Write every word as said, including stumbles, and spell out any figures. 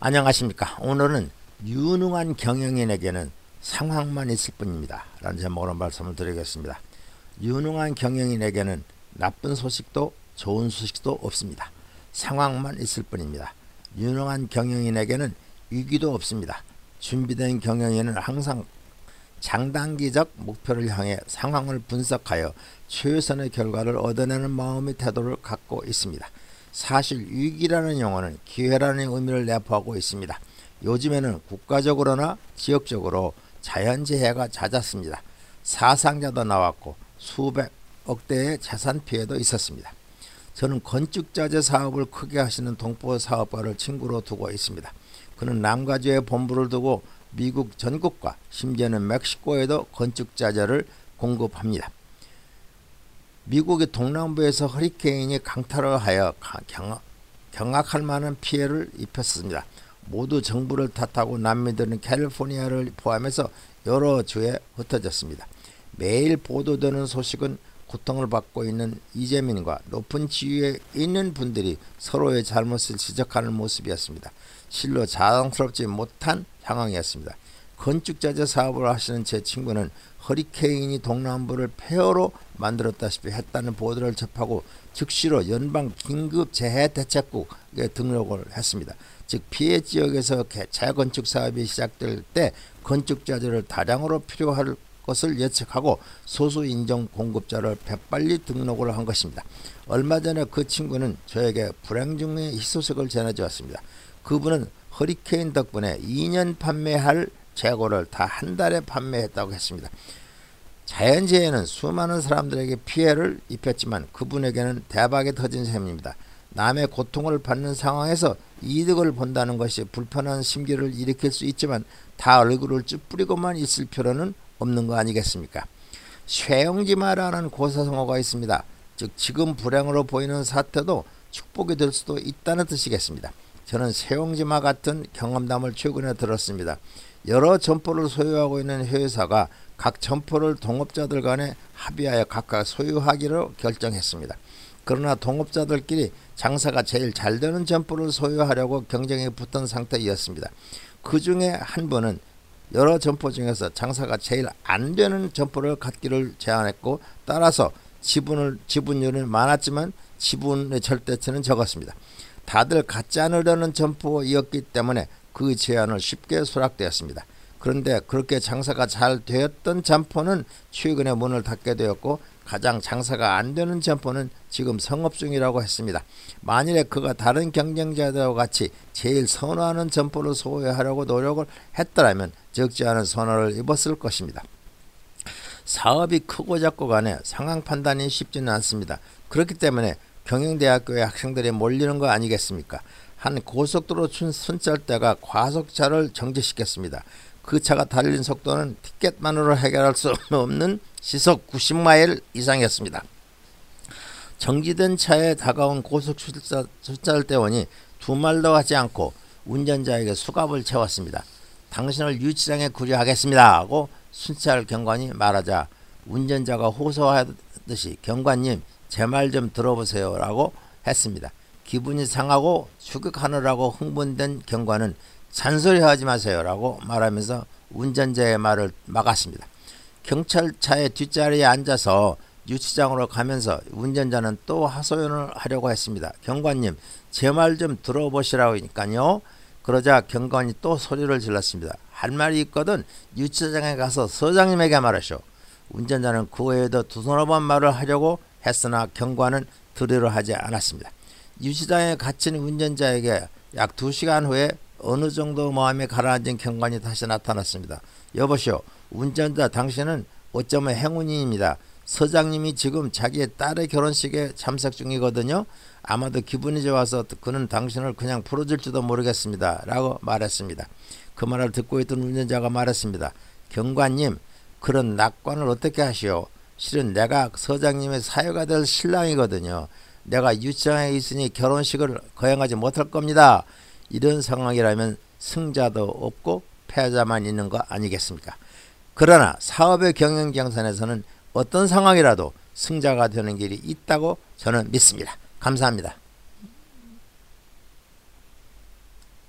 안녕하십니까. 오늘은 유능한 경영인에게는 상황만 있을 뿐입니다 라는 제목으로 말씀을 드리겠습니다. 유능한 경영인에게는 나쁜 소식도 좋은 소식도 없습니다. 상황만 있을 뿐입니다. 유능한 경영인에게는 위기도 없습니다. 준비된 경영인은 항상 장단기적 목표를 향해 상황을 분석하여 최선의 결과를 얻어내는 마음의 태도를 갖고 있습니다. 사실 위기라는 용어는 기회라는 의미를 내포하고 있습니다. 요즘에는 국가적으로나 지역적으로 자연재해가 잦았습니다. 사상자도 나왔고 수백억 대의 재산 피해도 있었습니다. 저는 건축자재 사업을 크게 하시는 동포 사업가를 친구로 두고 있습니다. 그는 남가주에 본부를 두고 미국 전국과 심지어는 멕시코에도 건축자재를 공급합니다. 미국의 동남부에서 허리케인이 강타를 하여 경악할 만한 피해를 입혔습니다. 모두 정부를 탓하고 난민들은 캘리포니아를 포함해서 여러 주에 흩어졌습니다. 매일 보도되는 소식은 고통을 받고 있는 이재민과 높은 지위에 있는 분들이 서로의 잘못을 지적하는 모습이었습니다. 실로 자랑스럽지 못한 상황이었습니다. 건축자재 사업을 하시는 제 친구는 허리케인이 동남부를 폐허로 만들었다시피 했다는 보도를 접하고 즉시로 연방 긴급재해대책국에 등록을 했습니다. 즉 피해 지역에서 재건축 사업이 시작될 때 건축자재를 다량으로 필요할 것을 예측하고 소수 인정 공급자를 배빨리 등록을 한 것입니다. 얼마 전에 그 친구는 저에게 불행 중의 희소식을 전해주었습니다. 그분은 허리케인 덕분에 이 년 판매할 재고를 다 한 달에 판매했다고 했습니다. 자연재해는 수많은 사람들에게 피해를 입혔지만 그분에게는 대박이 터진 셈입니다. 남의 고통을 받는 상황에서 이득을 본다는 것이 불편한 심기를 일으킬 수 있지만 다 얼굴을 찌푸리고만 있을 필요는 없는 거 아니겠습니까? 쇠용지마라는 고사성어가 있습니다. 즉 지금 불행으로 보이는 사태도 축복이 될 수도 있다는 뜻이겠습니다. 저는 쇠용지마 같은 경험담을 최근에 들었습니다. 여러 점포를 소유하고 있는 회사가 각 점포를 동업자들 간에 합의하여 각각 소유하기로 결정했습니다. 그러나 동업자들끼리 장사가 제일 잘 되는 점포를 소유하려고 경쟁에 붙은 상태였습니다. 그 중에 한 분은 여러 점포 중에서 장사가 제일 안 되는 점포를 갖기를 제안했고 따라서 지분을, 지분율은 많았지만 지분의 절대치는 적었습니다. 다들 갖지 않으려는 점포였기 때문에 그 제안을 쉽게 수락되었습니다. 그런데 그렇게 장사가 잘 되었던 점포는 최근에 문을 닫게 되었고 가장 장사가 안 되는 점포는 지금 성업 중이라고 했습니다. 만일에 그가 다른 경쟁자들과 같이 제일 선호하는 점포를 소유하려고 노력을 했더라면 적지 않은 손해를 입었을 것입니다. 사업이 크고 작고 간에 상황 판단이 쉽지는 않습니다. 그렇기 때문에 경영대학교의 학생들이 몰리는 거 아니겠습니까? 한 고속도로 순찰대가 과속차를 정지시켰습니다. 그 차가 달린 속도는 티켓만으로 해결할 수 없는 시속 구십 마일 이상이었습니다. 정지된 차에 다가온 고속순찰대원이 두 말도 하지 않고 운전자에게 수갑을 채웠습니다. 당신을 유치장에 구류하겠습니다 하고 순찰 경관이 말하자 운전자가 호소하듯이 경관님 제 말 좀 들어보세요 라고 했습니다. 기분이 상하고 추격하느라고 흥분된 경관은 잔소리하지 마세요 라고 말하면서 운전자의 말을 막았습니다. 경찰차의 뒷자리에 앉아서 유치장으로 가면서 운전자는 또 하소연을 하려고 했습니다. 경관님 제 말 좀 들어보시라니까요. 그러자 경관이 또 소리를 질렀습니다. 할 말이 있거든 유치장에 가서 서장님에게 말하시오. 운전자는 그 외에도 두서너 번 말을 하려고 했으나 경관은 들으려 하지 않았습니다. 유치장에 갇힌 운전자에게 약 두 시간 후에 어느 정도 마음이 가라앉은 경관이 다시 나타났습니다. 여보시오. 운전자 당신은 어쩌면 행운인입니다. 서장님이 지금 자기의 딸의 결혼식에 참석 중이거든요. 아마도 기분이 좋아서 그는 당신을 그냥 풀어줄지도 모르겠습니다 라고 말했습니다. 그 말을 듣고 있던 운전자가 말했습니다. 경관님 그런 낙관을 어떻게 하시오. 실은 내가 서장님의 사유가 될 신랑이거든요. 내가 유치장에 있으니 결혼식을 거행하지 못할 겁니다. 이런 상황이라면 승자도 없고 패자만 있는 거 아니겠습니까? 그러나 사업의 경영 경선에서는 어떤 상황이라도 승자가 되는 길이 있다고 저는 믿습니다. 감사합니다.